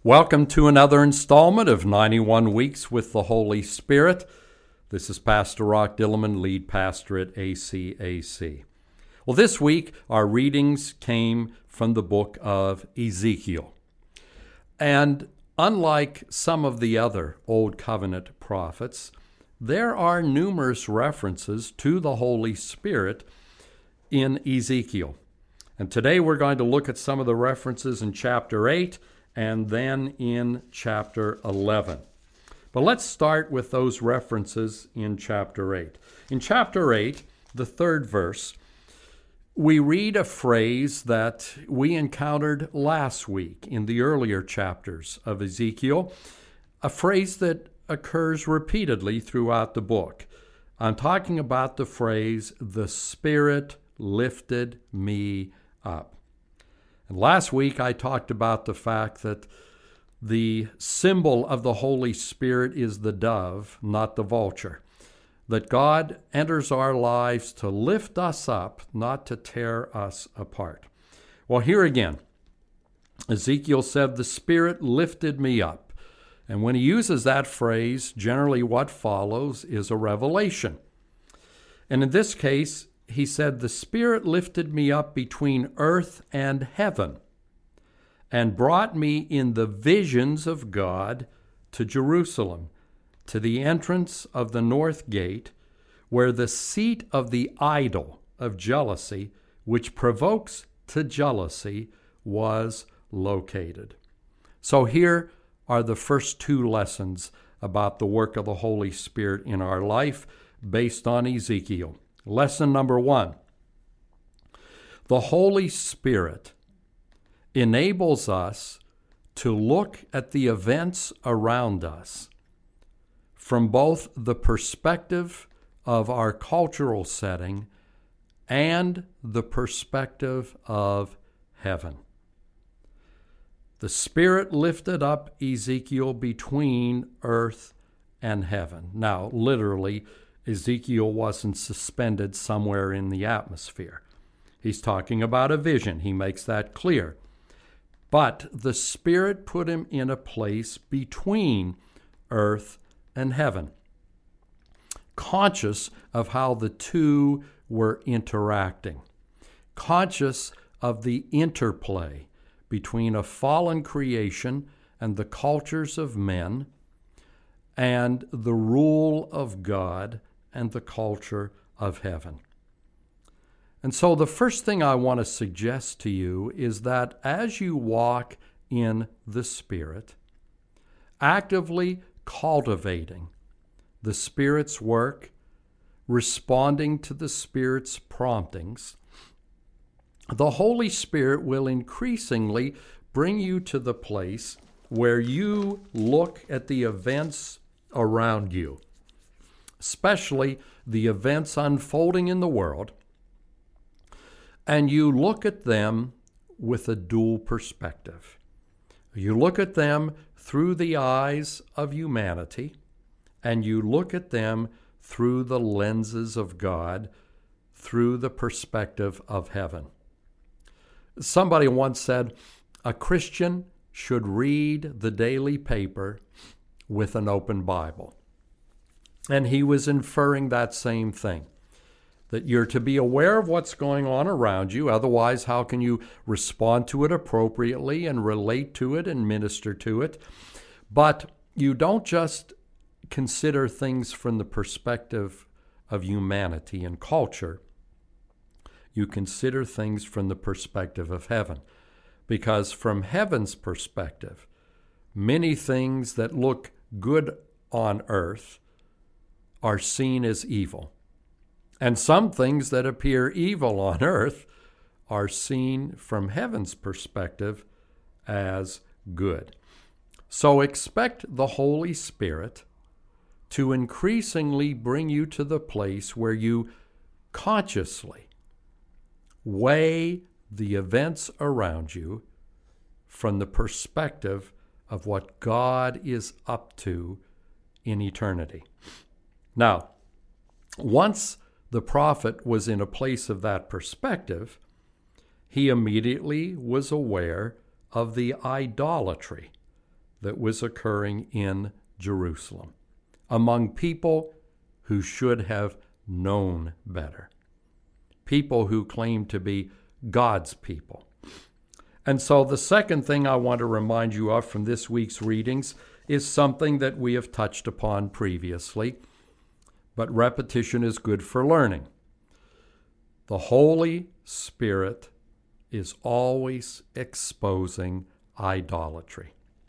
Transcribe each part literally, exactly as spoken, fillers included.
Welcome to another installment of ninety-one Weeks with the Holy Spirit. This is Pastor Rock Dillerman, lead pastor at A C A C. Well, this week our readings came from the book of Ezekiel. And unlike some of the other Old Covenant prophets, there are numerous references to the Holy Spirit in Ezekiel. And today we're going to look at some of the references in chapter eight and then in chapter eleven. But let's start with those references in chapter eight. In chapter eight, the third verse, we read a phrase that we encountered last week in the earlier chapters of Ezekiel, a phrase that occurs repeatedly throughout the book. I'm talking about the phrase, "The Spirit lifted me up." And last week I talked about the fact that the symbol of the Holy Spirit is the dove, not the vulture. That God enters our lives to lift us up, not to tear us apart. Well, here again, Ezekiel said, "The Spirit lifted me up." And when he uses that phrase, generally what follows is a revelation. And in this case, he said, "The Spirit lifted me up between earth and heaven and brought me in the visions of God to Jerusalem, to the entrance of the north gate, where the seat of the idol of jealousy, which provokes to jealousy, was located." So here are the first two lessons about the work of the Holy Spirit in our life based on Ezekiel. Lesson number one, the Holy Spirit enables us to look at the events around us from both the perspective of our cultural setting and the perspective of heaven. The Spirit lifted up Ezekiel between earth and heaven. Now, literally, Ezekiel wasn't suspended somewhere in the atmosphere. He's talking about a vision. He makes that clear. But the Spirit put him in a place between earth and heaven, conscious of how the two were interacting, conscious of the interplay between a fallen creation and the cultures of men and the rule of God and the culture of heaven. And so the first thing I want to suggest to you is that as you walk in the Spirit, actively cultivating the Spirit's work, responding to the Spirit's promptings, the Holy Spirit will increasingly bring you to the place where you look at the events around you, especially the events unfolding in the world, and you look at them with a dual perspective. You look at them through the eyes of humanity, and you look at them through the lenses of God, through the perspective of heaven. Somebody once said, a Christian should read the daily paper with an open Bible. And he was inferring that same thing, that you're to be aware of what's going on around you. Otherwise, how can you respond to it appropriately and relate to it and minister to it? But you don't just consider things from the perspective of humanity and culture. You consider things from the perspective of heaven. Because from heaven's perspective, many things that look good on earth are seen as evil. And some things that appear evil on earth are seen from heaven's perspective as good. So expect the Holy Spirit to increasingly bring you to the place where you consciously weigh the events around you from the perspective of what God is up to in eternity. Now, once the prophet was in a place of that perspective, he immediately was aware of the idolatry that was occurring in Jerusalem among people who should have known better, people who claim to be God's people. And so the second thing I want to remind you of from this week's readings is something that we have touched upon previously, but repetition is good for learning. The Holy Spirit is always exposing idolatry.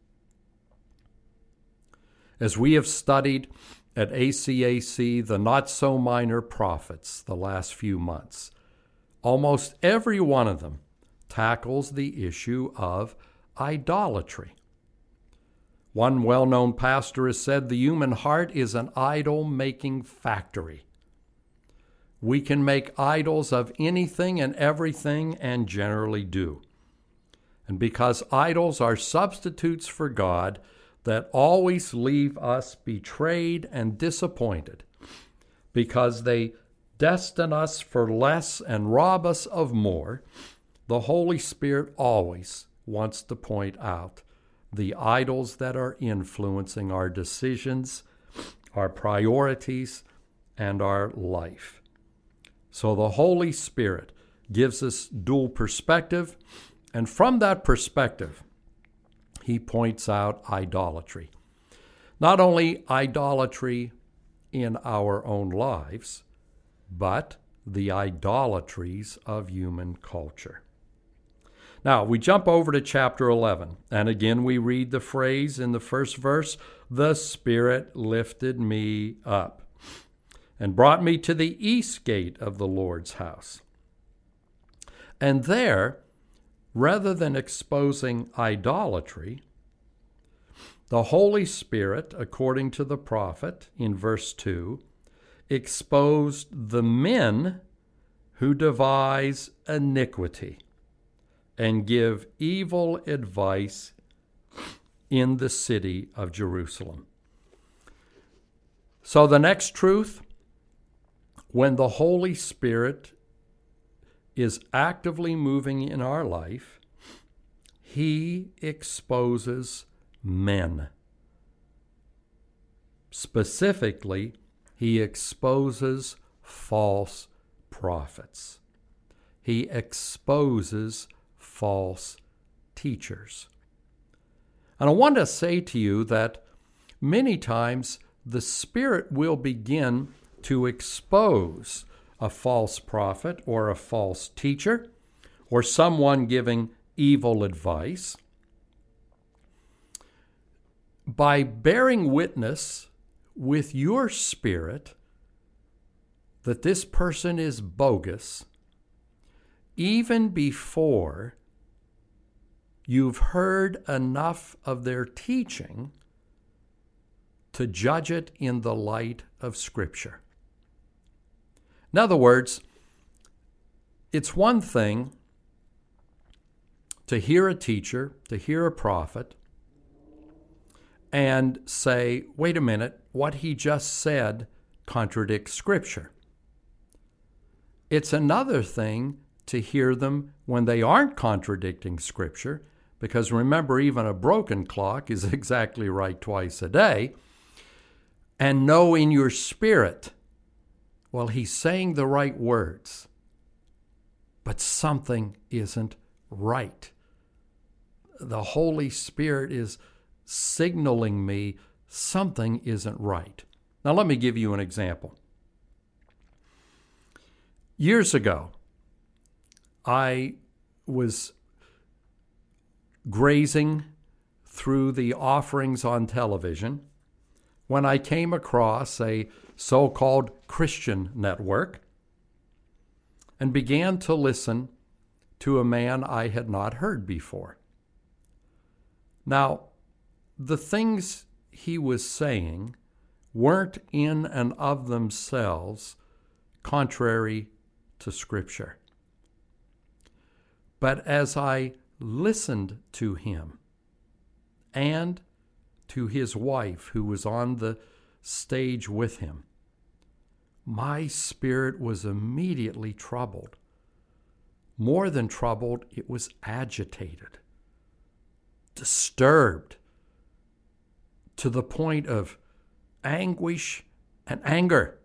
As we have studied at A C A C the not-so-minor prophets the last few months, almost every one of them tackles the issue of idolatry. One well-known pastor has said the human heart is an idol-making factory. We can make idols of anything and everything, and generally do. And because idols are substitutes for God that always leave us betrayed and disappointed, because they destine us for less and rob us of more, the Holy Spirit always wants to point out the idols that are influencing our decisions, our priorities, and our life. So the Holy Spirit gives us dual perspective, and from that perspective, he points out idolatry. Not only idolatry in our own lives, but the idolatries of human culture. Now, we jump over to chapter eleven, and again we read the phrase in the first verse, "The Spirit lifted me up and brought me to the east gate of the Lord's house." And there, rather than exposing idolatry, the Holy Spirit, according to the prophet in verse two, exposed the men who devise iniquity and give evil advice in the city of Jerusalem. So the next truth, when the Holy Spirit is actively moving in our life, he exposes men. Specifically, he exposes false prophets. He exposes false teachers. And I want to say to you that many times the Spirit will begin to expose a false prophet or a false teacher or someone giving evil advice by bearing witness with your spirit that this person is bogus even before you've heard enough of their teaching to judge it in the light of Scripture. In other words, it's one thing to hear a teacher, to hear a prophet, and say, wait a minute, what he just said contradicts Scripture. It's another thing to hear them when they aren't contradicting Scripture, because remember, even a broken clock is exactly right twice a day, and know in your spirit, well, he's saying the right words, but something isn't right. The Holy Spirit is signaling me something isn't right. Now, let me give you an example. Years ago, I was grazing through the offerings on television when I came across a so-called Christian network and began to listen to a man I had not heard before. Now, the things he was saying weren't in and of themselves contrary to Scripture. But as I listened to him and to his wife who was on the stage with him, my spirit was immediately troubled. More than troubled, it was agitated, disturbed, to the point of anguish and anger.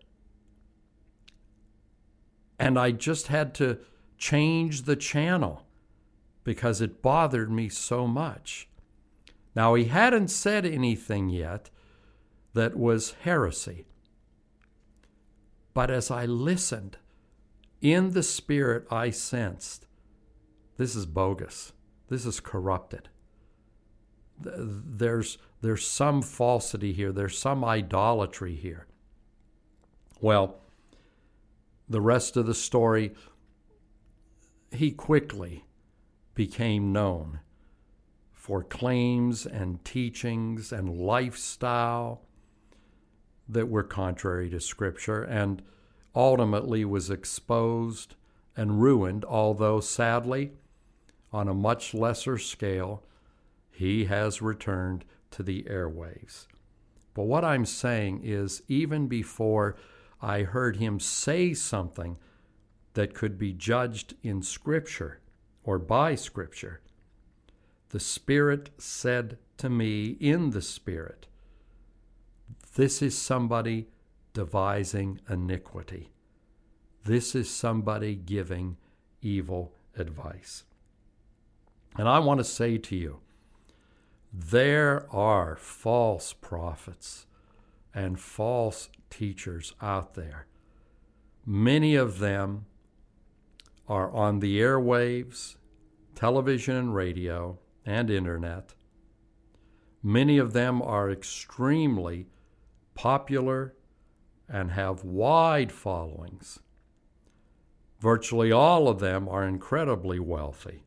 And I just had to change the channel because it bothered me so much. Now, he hadn't said anything yet that was heresy. But as I listened, in the spirit I sensed, this is bogus. This is corrupted. There's, there's some falsity here. There's some idolatry here. Well, the rest of the story, he quickly became known for claims and teachings and lifestyle that were contrary to Scripture, and ultimately was exposed and ruined, although sadly, on a much lesser scale, he has returned to the airwaves. But what I'm saying is, even before I heard him say something that could be judged in Scripture or by Scripture, the Spirit said to me in the Spirit, this is somebody devising iniquity. This is somebody giving evil advice. And I want to say to you, there are false prophets and false teachers out there. Many of them are on the airwaves, television and radio, and internet. Many of them are extremely popular and have wide followings. Virtually all of them are incredibly wealthy.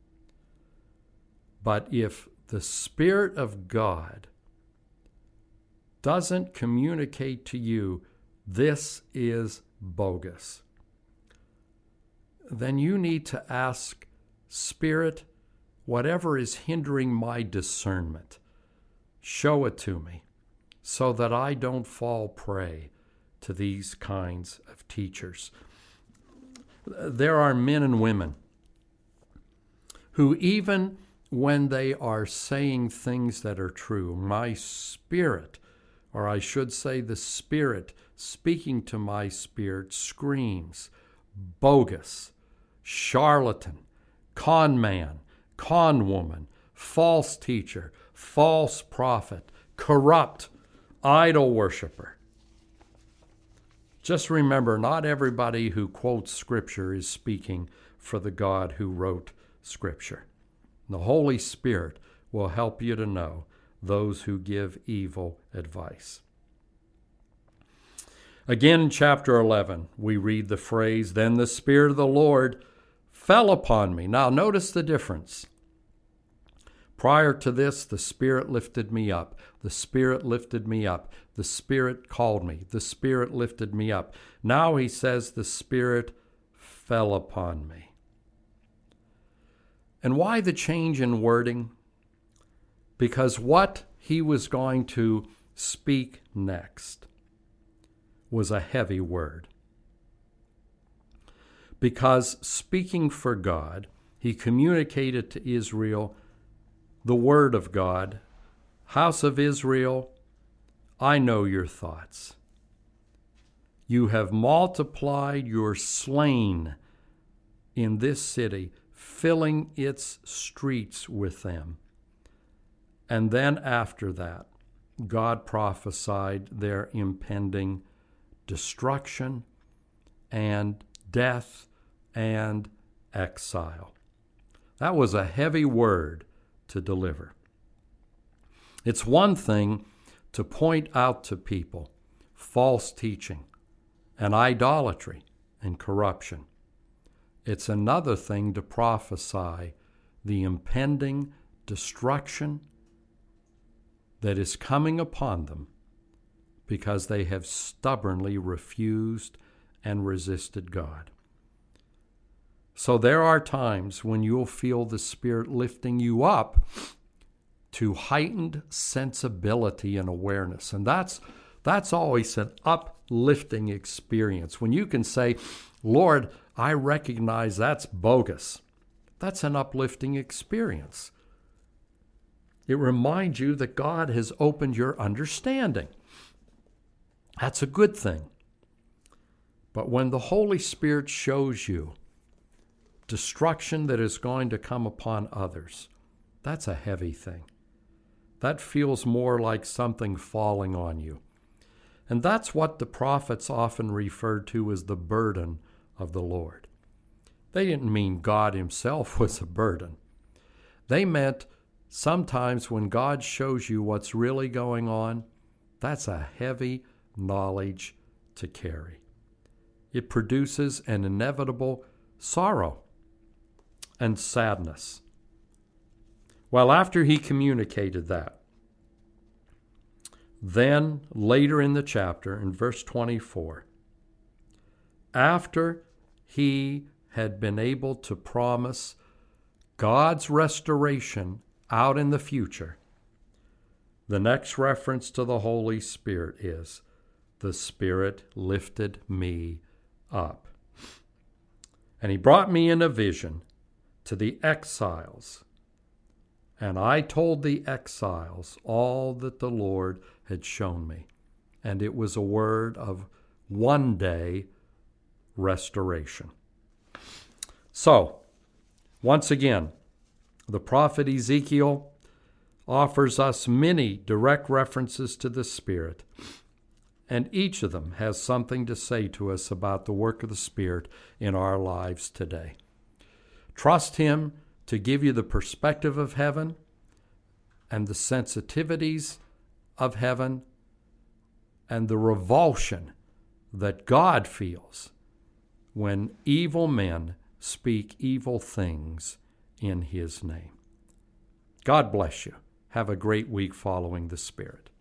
But if the Spirit of God doesn't communicate to you, this is bogus, then you need to ask, Spirit, whatever is hindering my discernment, show it to me so that I don't fall prey to these kinds of teachers. There are men and women who, even when they are saying things that are true, my spirit, or I should say the Spirit speaking to my spirit, screams bogus, charlatan, con man, con woman, false teacher, false prophet, corrupt, idol worshiper. Just remember, not everybody who quotes Scripture is speaking for the God who wrote Scripture. The Holy Spirit will help you to know those who give evil advice. Again, in chapter eleven, we read the phrase, "Then the Spirit of the Lord fell upon me." Now, notice the difference. Prior to this, the Spirit lifted me up. The Spirit lifted me up. The Spirit called me. The Spirit lifted me up. Now he says the Spirit fell upon me. And why the change in wording? Because what he was going to speak next was a heavy word. Because speaking for God, he communicated to Israel the word of God. House of Israel, I know your thoughts. You have multiplied your slain in this city, filling its streets with them. And then after that, God prophesied their impending destruction and death and exile. That was a heavy word to deliver. It's one thing to point out to people false teaching and idolatry and corruption. It's another thing to prophesy the impending destruction that is coming upon them because they have stubbornly refused and resisted God. So there are times when you'll feel the Spirit lifting you up to heightened sensibility and awareness. And that's that's always an uplifting experience. When you can say, Lord, I recognize that's bogus. That's an uplifting experience. It reminds you that God has opened your understanding. That's a good thing. But when the Holy Spirit shows you destruction that is going to come upon others, that's a heavy thing. That feels more like something falling on you. And that's what the prophets often referred to as the burden of the Lord. They didn't mean God himself was a burden. They meant sometimes when God shows you what's really going on, that's a heavy knowledge to carry. It produces an inevitable sorrow and sadness. Well, after he communicated that, then later in the chapter, in verse twenty-four, after he had been able to promise God's restoration out in the future, the next reference to the Holy Spirit is, the Spirit lifted me up. And he brought me in a vision to the exiles, and I told the exiles all that the Lord had shown me. And it was a word of one day restoration. So, once again, the prophet Ezekiel offers us many direct references to the Spirit, and each of them has something to say to us about the work of the Spirit in our lives today. Trust him to give you the perspective of heaven and the sensitivities of heaven and the revulsion that God feels when evil men speak evil things in his name. God bless you. Have a great week following the Spirit.